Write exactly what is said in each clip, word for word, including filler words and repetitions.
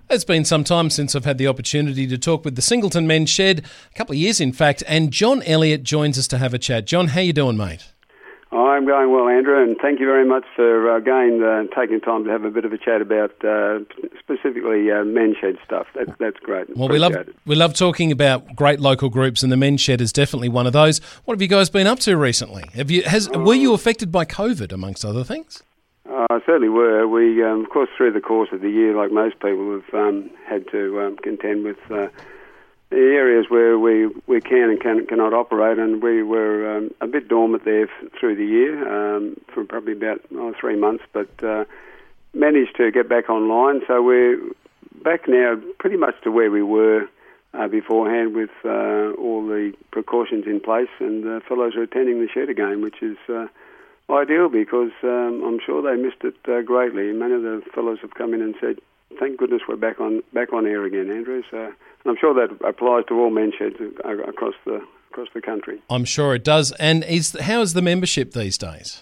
It's been some time since I've had the opportunity to talk with the Singleton Men's Shed, a couple of years in fact, and John Elliott joins us to have a chat. John, how you doing, mate? I'm going well, Andrew, and thank you very much for, uh, again, uh, taking time to have a bit of a chat about uh, specifically uh, men's shed stuff. That's, that's great. Well, we love, we love talking about great local groups, and the Men's Shed is definitely one of those. What have you guys been up to recently? Have you has Were you affected by COVID, amongst other things? Uh, certainly were. We, um, of course, through the course of the year, like most people, have um, had to um, contend with uh, the areas where we, we can and can, cannot operate, and we were um, a bit dormant there f- through the year um, for probably about oh, three months, but uh, managed to get back online. So we're back now pretty much to where we were uh, beforehand, with uh, all the precautions in place, and uh, fellows are attending the shed again, which is uh, ideal, because um, I'm sure they missed it uh, greatly. Many of the fellows have come in and said, thank goodness we're back on back on air again, Andrew. So, and I'm sure that applies to all men's sheds across the across the country. I'm sure it does. And is how is the membership these days?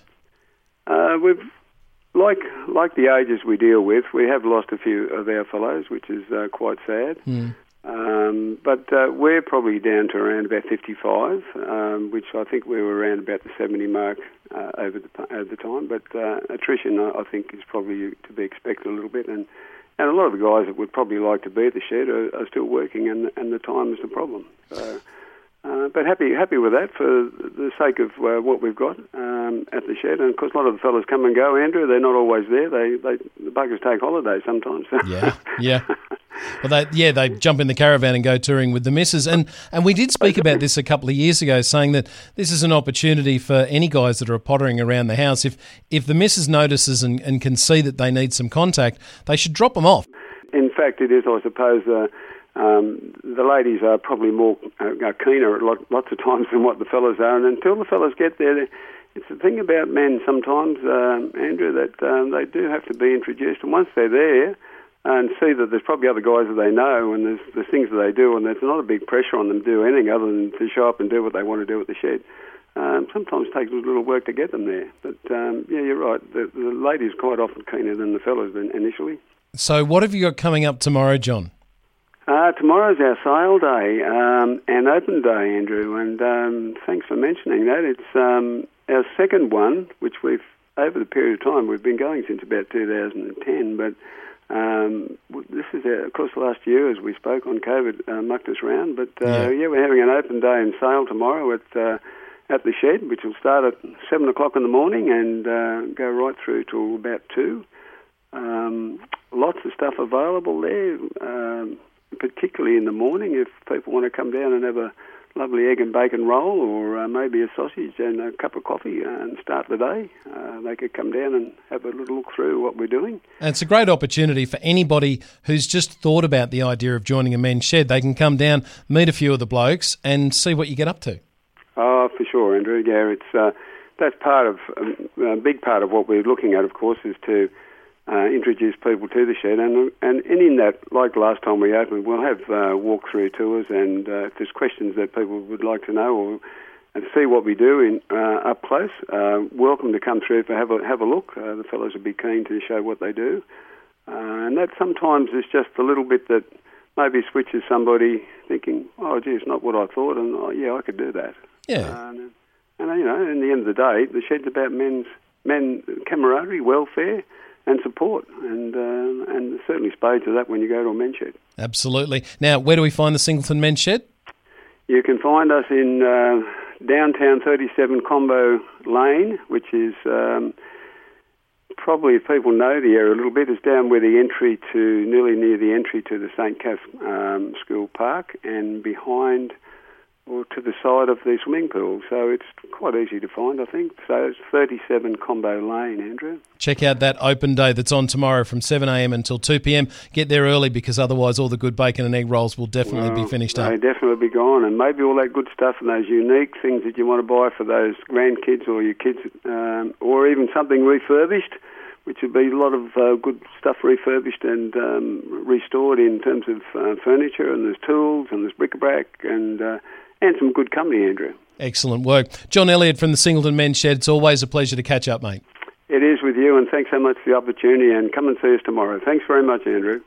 Uh, we've like like the ages we deal with, we have lost a few of our fellows, which is uh, quite sad. Mm. Um, but uh, we're probably down to around about fifty-five, um, which I think we were around about the seventy mark uh, over the over the time. But uh, attrition, I think, is probably to be expected a little bit, and and a lot of the guys that would probably like to be at the shed are, are still working, and and the time is the problem. So, uh, but happy happy with that for the sake of uh, what we've got um, at the shed. And of course, a lot of the fellas come and go, Andrew. They're not always there. They they the buggers take holidays sometimes. Yeah, yeah. Well, they, yeah, they jump in the caravan and go touring with the missus. And, and we did speak about this a couple of years ago, saying that this is an opportunity for any guys that are pottering around the house. If if the missus notices and, and can see that they need some contact, they should drop them off. In fact, it is, I suppose, uh, um, the ladies are probably more uh, keener lot, lots of times than what the fellas are. And until the fellas get there, it's the thing about men sometimes, um, Andrew, that um, they do have to be introduced. And once they're there, and see that there's probably other guys that they know, and there's, there's things that they do, and there's not a big pressure on them to do anything other than to show up and do what they want to do at the shed. Um, sometimes it takes a little work to get them there. But, um, yeah, you're right. The, the ladies are quite often keener than the fellas initially. So what have you got coming up tomorrow, John? Uh, tomorrow's our sale day um, and open day, Andrew, and um, thanks for mentioning that. It's um, our second one, which we've, over the period of time, we've been going since about two thousand ten, but Um, this is, uh, of course, last year, as we spoke on COVID, uh, mucked us round. But, uh, yeah. yeah, we're having an open day and sale tomorrow at uh, at the shed, which will start at seven o'clock in the morning and uh, go right through till about two. Um, lots of stuff available there, um, particularly in the morning, if people want to come down and have a lovely egg and bacon roll, or uh, maybe a sausage and a cup of coffee and start the day. Uh, they could come down and have a little look through what we're doing. And it's a great opportunity for anybody who's just thought about the idea of joining a men's shed. They can come down, meet a few of the blokes and see what you get up to. Oh, for sure, Andrew. Yeah, it's uh, that's part of, um, a big part of what we're looking at, of course, is to Uh, introduce people to the shed, and and in that, like last time we opened, we'll have uh, walk-through tours, and uh, if there's questions that people would like to know or and see what we do in uh, up close, uh, welcome to come through for have a have a look. Uh, the fellows would be keen to show what they do, uh, and that sometimes is just a little bit that maybe switches somebody thinking, oh, gee, it's not what I thought, and oh, yeah, I could do that. Yeah, uh, and, and you know, in the end of the day, the shed's about men's men camaraderie, welfare, and support, and uh, and certainly spades to that when you go to a men's shed. Absolutely. Now, where do we find the Singleton Men's Shed? You can find us in uh, downtown thirty-seven Combo Lane, which is um, probably, if people know the area a little bit, is down where the entry to, nearly near the entry to the Saint Cath um, School Park, and behind or to the side of the swimming pool. So it's quite easy to find, I think. So it's thirty-seven Combo Lane, Andrew. Check out that open day that's on tomorrow from seven a.m. until two p.m. Get there early, because otherwise all the good bacon and egg rolls will definitely well, be finished they up. They definitely be gone, and maybe all that good stuff and those unique things that you want to buy for those grandkids or your kids, um, or even something refurbished, which would be a lot of uh, good stuff refurbished and um, restored in terms of uh, furniture, and there's tools and there's bric-a-brac and... Uh, And some good company, Andrew. Excellent work. John Elliott from the Singleton Men's Shed. It's always a pleasure to catch up, mate. It is with you, and thanks so much for the opportunity, and come and see us tomorrow. Thanks very much, Andrew.